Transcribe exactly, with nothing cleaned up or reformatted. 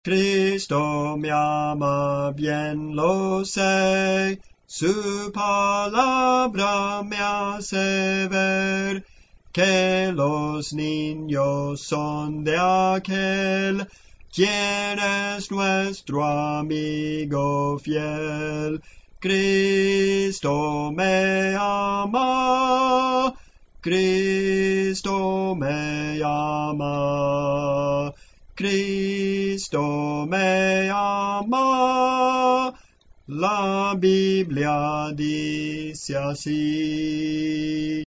Cristo me ama, bien lo sé, su palabra me hace ver que los niños son de aquel, quien es nuestro amigo fiel. Cristo me ama, Cristo me ama, Cristo me ama. La Biblia dice así.